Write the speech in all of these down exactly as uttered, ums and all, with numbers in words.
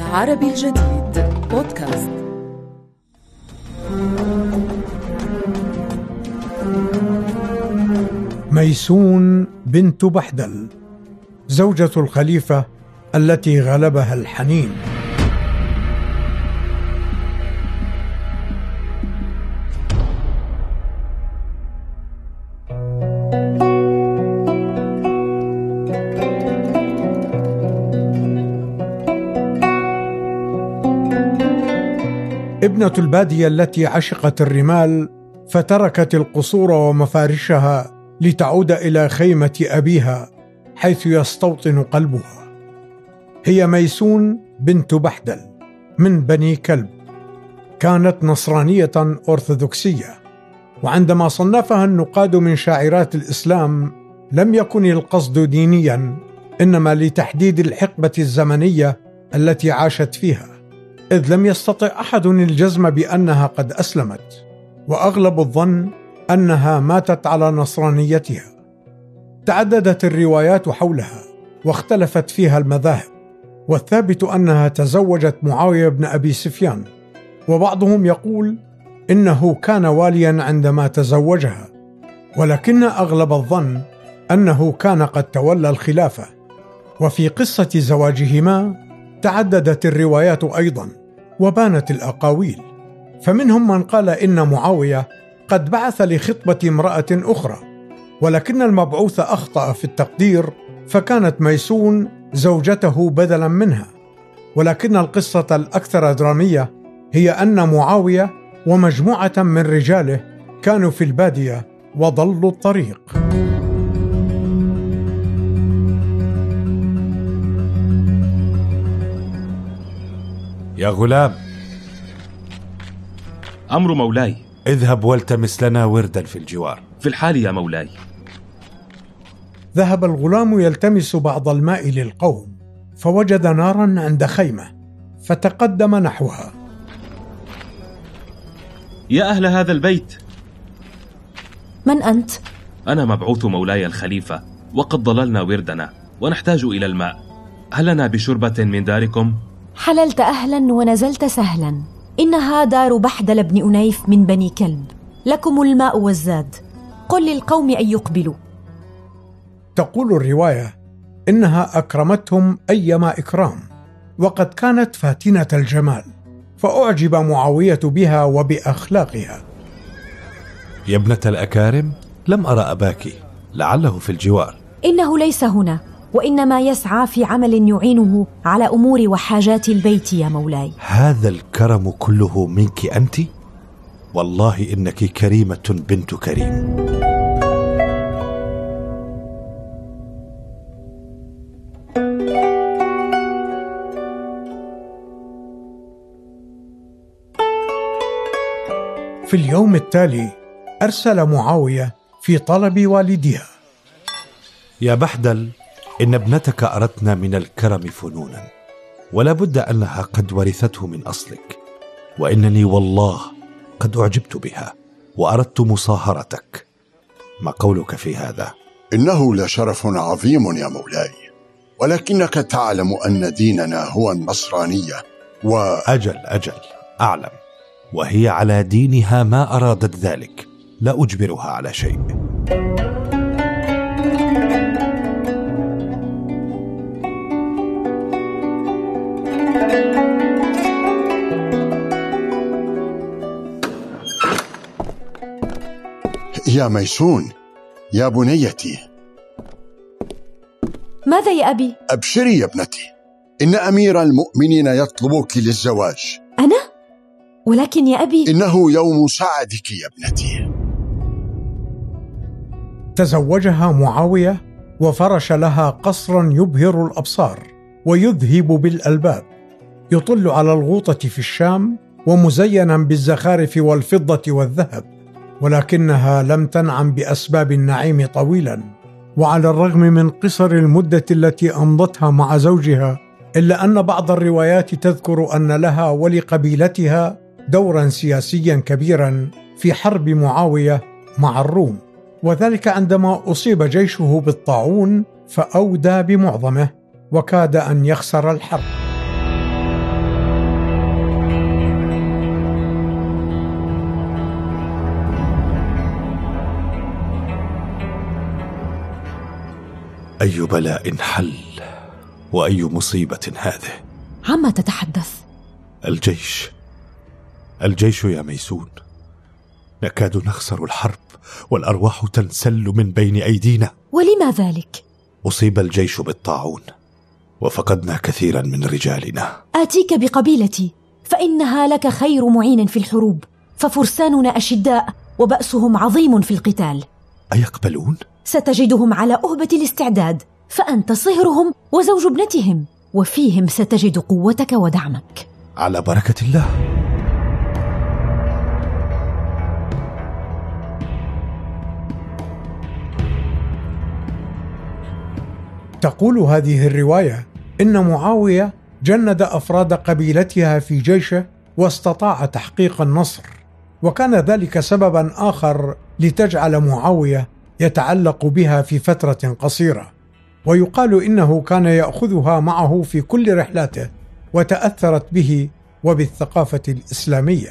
عربي الجديد بودكاست. ميسون بنت بحدل، زوجة الخليفة التي غلبها الحنين. ابنة البادية التي عشقت الرمال فتركت القصور ومفارشها لتعود إلى خيمة أبيها حيث يستوطن قلبها. هي ميسون بنت بحدل من بني كلب، كانت نصرانية أرثوذكسية، وعندما صنفها النقاد من شاعرات الإسلام لم يكن القصد دينيا، إنما لتحديد الحقبة الزمنية التي عاشت فيها، إذ لم يستطع أحد الجزم بأنها قد أسلمت، وأغلب الظن أنها ماتت على نصرانيتها. تعددت الروايات حولها واختلفت فيها المذاهب، والثابت أنها تزوجت معاوية بن أبي سفيان، وبعضهم يقول إنه كان واليا عندما تزوجها، ولكن أغلب الظن أنه كان قد تولى الخلافة. وفي قصة زواجهما تعددت الروايات أيضا وبانت الأقاويل، فمنهم من قال إن معاوية قد بعث لخطبة امرأة أخرى، ولكن المبعوث أخطأ في التقدير فكانت ميسون زوجته بدلا منها. ولكن القصة الأكثر درامية هي أن معاوية ومجموعة من رجاله كانوا في البادية وضلوا الطريق. يا غلام. أمر مولاي. اذهب والتمس لنا وردا في الجوار. في الحال يا مولاي. ذهب الغلام يلتمس بعض الماء للقوم، فوجد نارا عند خيمة فتقدم نحوها. يا أهل هذا البيت. من أنت؟ أنا مبعوث مولاي الخليفة، وقد ضللنا وردنا ونحتاج إلى الماء، هل لنا بشربة من داركم؟ حللت أهلا ونزلت سهلا، إنها دار بحدل بن أنيف من بني كلب، لكم الماء والزاد، قل للقوم أن يقبلوا. تقول الرواية إنها أكرمتهم أيما إكرام، وقد كانت فاتنة الجمال، فأعجب معاوية بها وبأخلاقها. يا ابنة الأكارم، لم أرى أباك، لعله في الجوار. إنه ليس هنا، وإنما يسعى في عمل يعينه على أمور وحاجات البيت يا مولاي. هذا الكرم كله منك أنت؟ والله إنك كريمة بنت كريم. في اليوم التالي أرسل معاوية في طلب والدها. يا بحدل، إن ابنتك أردتنا من الكرم فنونا، ولا بد أنها قد ورثته من أصلك، وإنني والله قد أعجبت بها وأردت مصاهرتك، ما قولك في هذا؟ إنه لشرف عظيم يا مولاي، ولكنك تعلم أن ديننا هو النصرانية و... أجل أجل أعلم، وهي على دينها ما أرادت ذلك، لا أجبرها على شيء. يا ميسون، يا بنيتي. ماذا يا أبي؟ أبشري يا ابنتي، إن أمير المؤمنين يطلبك للزواج. أنا؟ ولكن يا أبي، إنه يوم سعدك يا ابنتي. تزوجها معاوية وفرش لها قصرا يبهر الأبصار ويذهب بالألباب، يطل على الغوطة في الشام ومزينا بالزخارف والفضة والذهب، ولكنها لم تنعم بأسباب النعيم طويلا. وعلى الرغم من قصر المدة التي أمضتها مع زوجها، إلا أن بعض الروايات تذكر أن لها ولقبيلتها دورا سياسيا كبيرا في حرب معاوية مع الروم، وذلك عندما أصيب جيشه بالطاعون فأودى بمعظمه وكاد أن يخسر الحرب. أي بلاء حل وأي مصيبة هذه. عما تتحدث؟ الجيش الجيش يا ميسون، نكاد نخسر الحرب والأرواح تنسل من بين أيدينا. ولما ذلك؟ أصيب الجيش بالطاعون وفقدنا كثيرا من رجالنا. آتيك بقبيلتي فإنها لك خير معين في الحروب، ففرساننا أشداء وبأسهم عظيم في القتال. أيقبلون؟ ستجدهم على أهبة الاستعداد، فأنت صهرهم وزوج ابنتهم، وفيهم ستجد قوتك ودعمك. على بركة الله. تقول هذه الرواية إن معاوية جند أفراد قبيلتها في جيشه واستطاع تحقيق النصر، وكان ذلك سببا آخر لتجعل معاوية يتعلق بها في فترة قصيرة، ويقال إنه كان يأخذها معه في كل رحلاته وتأثرت به وبالثقافة الإسلامية.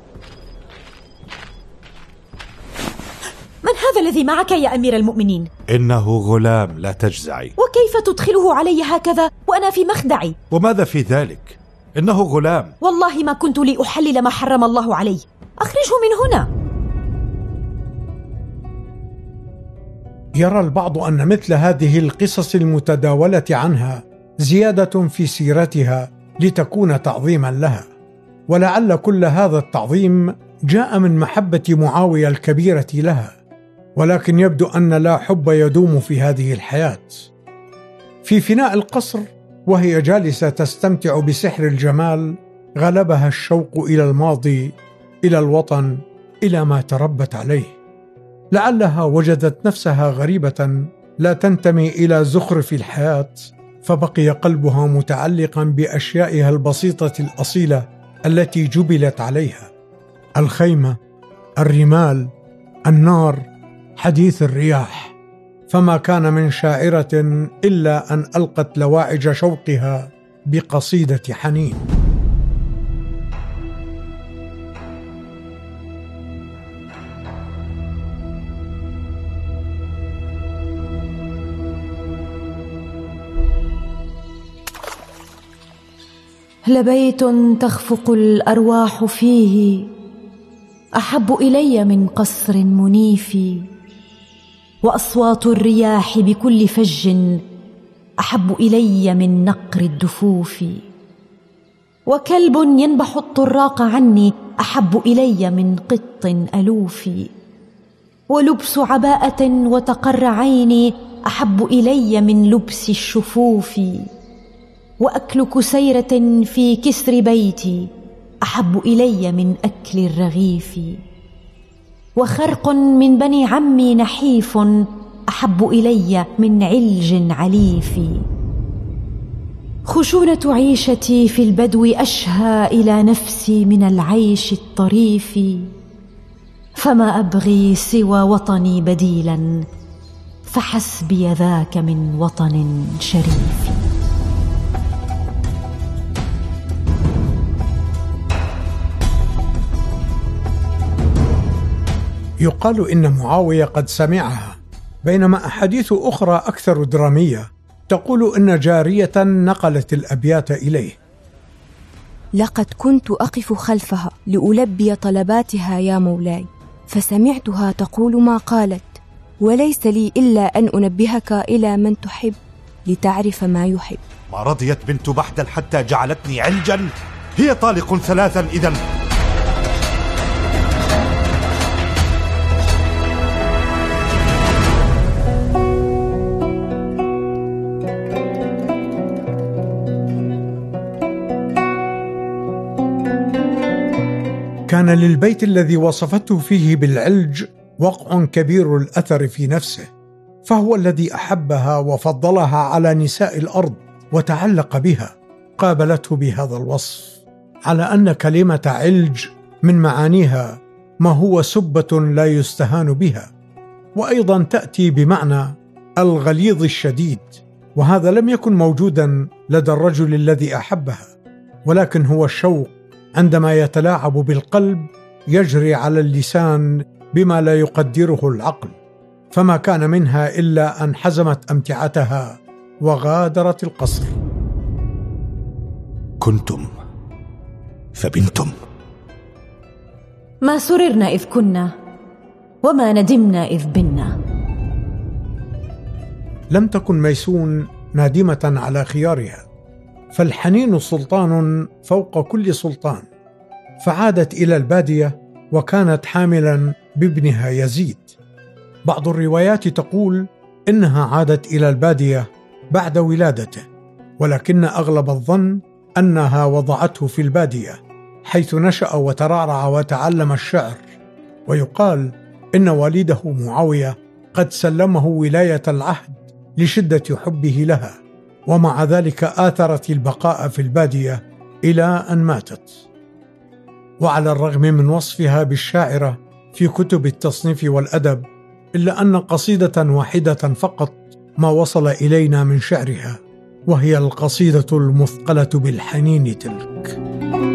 من هذا الذي معك يا أمير المؤمنين؟ إنه غلام، لا تجزعي. وكيف تدخله علي هكذا وأنا في مخدعي؟ وماذا في ذلك؟ إنه غلام. والله ما كنت لأحلل ما حرم الله علي. أخرجه من هنا. يرى البعض أن مثل هذه القصص المتداولة عنها زيادة في سيرتها لتكون تعظيما لها، ولعل كل هذا التعظيم جاء من محبة معاوية الكبيرة لها، ولكن يبدو أن لا حب يدوم في هذه الحياة. في فناء القصر وهي جالسة تستمتع بسحر الجمال غلبها الشوق إلى الماضي، إلى الوطن، إلى ما تربت عليه. لعلها وجدت نفسها غريبة لا تنتمي إلى زخرف الحياة، فبقي قلبها متعلقا بأشيائها البسيطة الأصيلة التي جبلت عليها: الخيمة، الرمال، النار، حديث الرياح. فما كان من شاعرة إلا أن ألقت لواعج شوقها بقصيدة حنين. لبيت تخفق الأرواح فيه أحب إلي من قصر منيف، وأصوات الرياح بكل فج أحب إلي من نقر الدفوف، وكلب ينبح الطراق عني أحب إلي من قط ألوف، ولبس عباءة وتقر عيني أحب إلي من لبس الشفوف، وأكل كسيرة في كسر بيتي أحب إلي من أكل الرغيف، وخرق من بني عمي نحيف أحب إلي من علج عليف، خشونة عيشتي في البدو أشهى إلى نفسي من العيش الطريف، فما أبغي سوى وطني بديلا، فحسبي ذاك من وطن شريف. يقال إن معاوية قد سمعها، بينما أحاديث أخرى أكثر درامية تقول إن جارية نقلت الأبيات إليه: لقد كنت أقف خلفها لألبي طلباتها يا مولاي، فسمعتها تقول ما قالت، وليس لي إلا أن أنبهك إلى من تحب لتعرف ما يحب. ما رضيت بنت بحدل حتى جعلتني علجا، هي طالق ثلاثا إذن. كان للبيت الذي وصفته فيه بالعلج وقع كبير الأثر في نفسه، فهو الذي أحبها وفضلها على نساء الأرض وتعلق بها. قابلته بهذا الوصف على أن كلمة علج من معانيها ما هو سبة لا يستهان بها، وأيضا تأتي بمعنى الغليظ الشديد، وهذا لم يكن موجودا لدى الرجل الذي أحبها، ولكن هو الشوق عندما يتلاعب بالقلب يجري على اللسان بما لا يقدره العقل، فما كان منها إلا أن حزمت أمتعتها وغادرت القصر. كنتم فبنتم. ما سررنا إذ كنا وما ندمنا إذ بنا. لم تكن ميسون نادمة على خيارها، فالحنين سلطان فوق كل سلطان، فعادت إلى البادية وكانت حاملا بابنها يزيد. بعض الروايات تقول إنها عادت إلى البادية بعد ولادته، ولكن أغلب الظن أنها وضعته في البادية حيث نشأ وترعرع وتعلم الشعر. ويقال إن والده معاوية قد سلمه ولاية العهد لشدة حبه لها، ومع ذلك آثرت البقاء في البادية إلى أن ماتت. وعلى الرغم من وصفها بالشاعرة في كتب التصنيف والأدب، إلا أن قصيدة واحدة فقط ما وصل إلينا من شعرها، وهي القصيدة المثقلة بالحنين تلك.